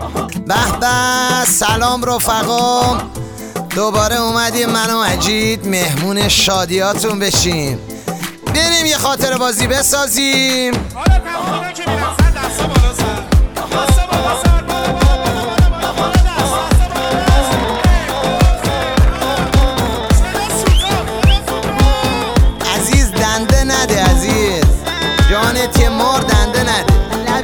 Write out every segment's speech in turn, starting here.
به به، سلام رفقا، دوباره اومدیم من و مجید مهمون شادیاتون بشیم. بریم یه خاطره بازی بسازیم. عزیز دنده نده، عزیز جانت یه مار دنده نده.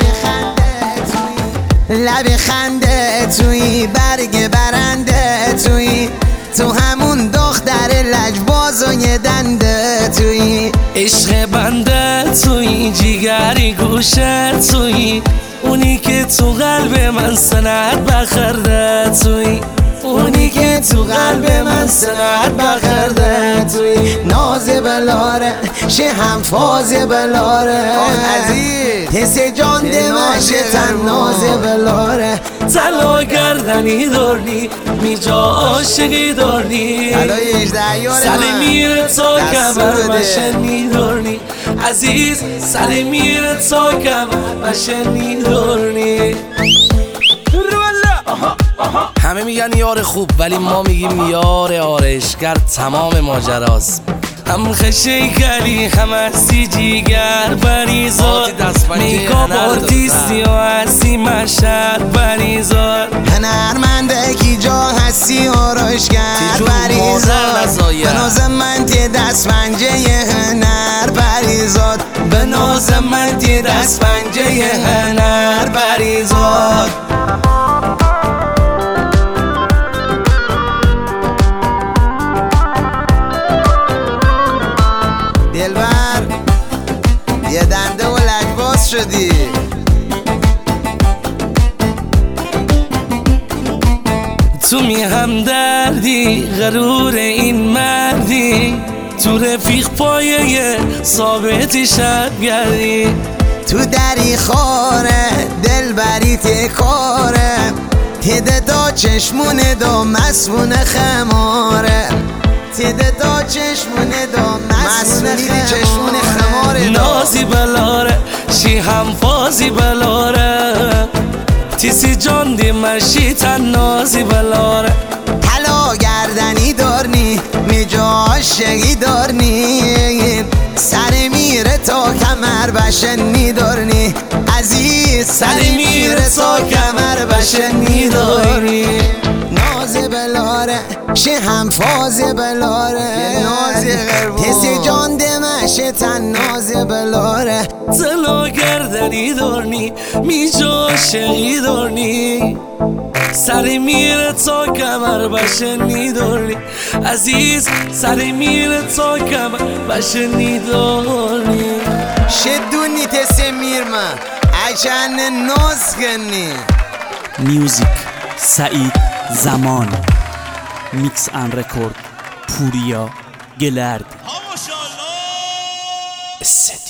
لب خنده توی برگ برنده توی، تو همون دختر لجباز و یه دنده توی، عشق بنده توی جیگری گوشه توی، اونی که تو قلب من سنت بخرده توی، اونی که تو قلب من سنت بخرده توی، ناز بلاره شه هم فاز بلاره عزیز، حس جان دمشه تن ناز بلاره. طلا گردنی دارنی میجا عاشقی دارنی، سر میره تا کمر بشنی دارنی عزیز، سر میره تا کمر بشنی دارنی. همه میگن یار خوب ولی ما میگیم یار آرشگر تمام ماجراست. هم خشیگری هم هستی جیگر بریزار، میکاب آرتیستی و هستی مشهد بریزار، هنرمنده کی جا هستی آرشگر بریزار، به ناز من تی دست پنجه هنر بریزار، به ناز من تی دست پنجه هنر بریزار. دلبر یه دنده و لجباز شدی، تو می هم دردی غرور این مردی، تو رفیق پایه ثابتی شب گردی، تو دری خاره دلبری تکاره، تیده دا چشمونه دا مسمون خماره، تیده دا چشمونه دا مسمون خماره، نازی بلاره شی هم فازی بلاره، تیسی جان دی مشی تن نازی بلاره، طلا گردنی دارنی میجا عاشقی دارنی، سر میره تا کمر بشنی دارنی عزیز، سر میره تا کمر بشنی دارنی. ناز بلاره شه هم فاز بلاره، کسی جان دمشه تن ناز بلاره، طلا گردنی دارنی میجا عاشقی دارنی، سر میره تا کمر بشنی دارنی عزیز، سر میره تا کمر بشنی دارنی. شدونی تسه میرما عشان ناز کنی. میوزیک سعید زمان، میکس ان رکورد پوریا گلرد.